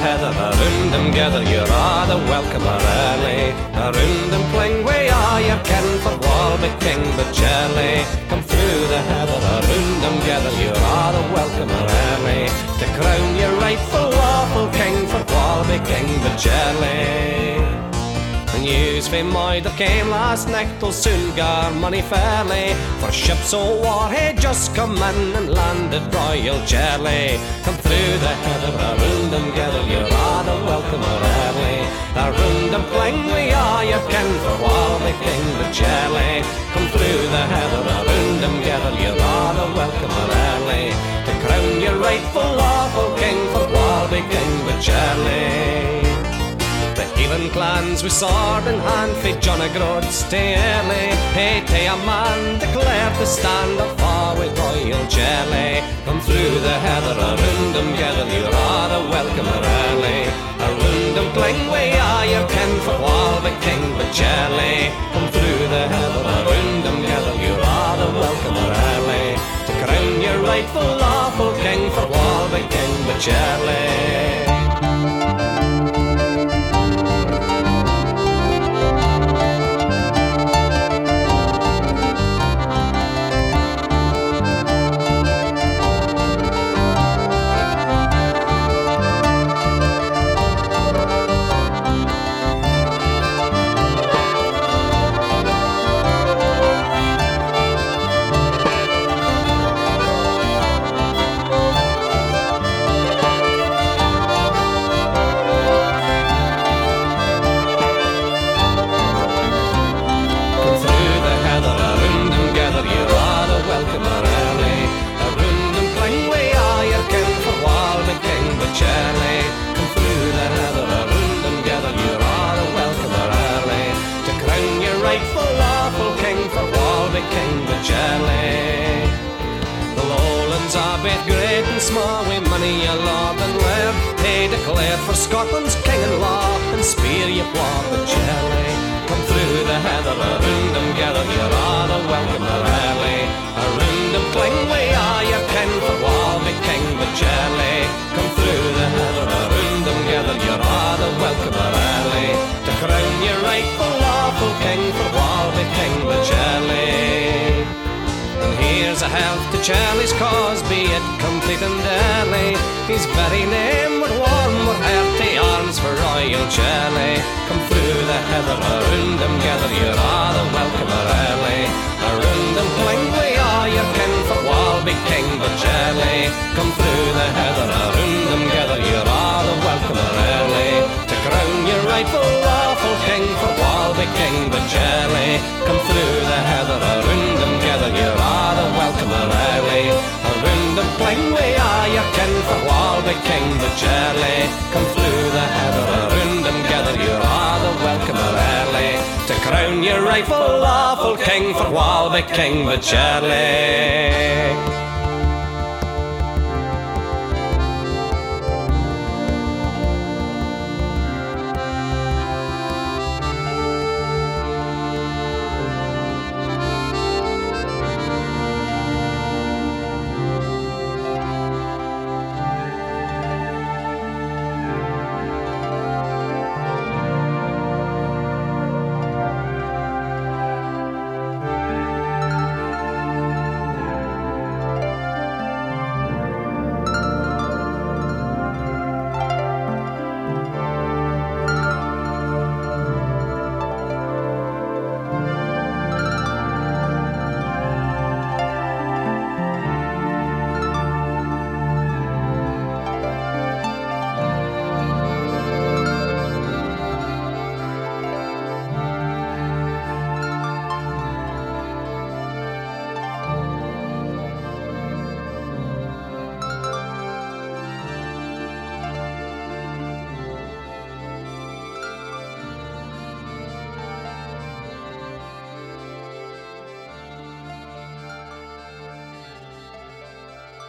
heather, around them gather, you're all the welcome early. Around them cling, we are your kin for Walby King, but Charlie, come through the heather, around them gather, you're all the welcome early. To crown your rightful lawful king for Walby King, but Charlie. The news from Moider came last night, will soon gar money fairly. For ships o' war had just come in and landed Royal Charlie. Come through the heather, around them gather, you're all the welcome early. Around them cling, we are your kin for Walby King, but Charlie. Come through the heather, around them gather, you're all the welcome early. To crown your rightful lawful king for Walby King, but Charlie. The heathen clans with sword in hand for John O'Groats stay early. Hey, tay a man declared to stand up for with Royal Charlie. Come through the heather, around them gather, you're all the welcome early. Around them cling, we are your kin for Walby King, but Charlie. Come through the heather, around them gather, you're all the welcome early. To crown your rightful lawful king for Walby King, but Charlie. Charlie. The lowlands are both great and small, with money a lord and laird. They declare for Scotland's king and law, and spear you war, but Charlie. Come through the heather, around them gather, you're all the welcome early. Around them cling, we are your kin for Walby King, but Charlie. Come through the heather, around them gather, you're all the welcome early. To crown your rightful lawful king for Walby King, but Charlie. Here's a health to Charlie's cause, be it complete and early. His very name would warm with hearty arms for Royal Charlie. Come through the heather, around them gather, you're all the welcome early. Around them cling, we are your kin for Walby King, but Charlie. Come through the heather, around them gather, you're all the welcome early. To crown your rightful lawful king for Walby King, but Charlie. Come through the heather, around them gather, you're all the welcome early. Around them cling, we are your kin for Walby King, but Charlie. Come through the heather, around them gather, you're all the welcome early. To crown your rightful lawful king for Walby King, but Charlie.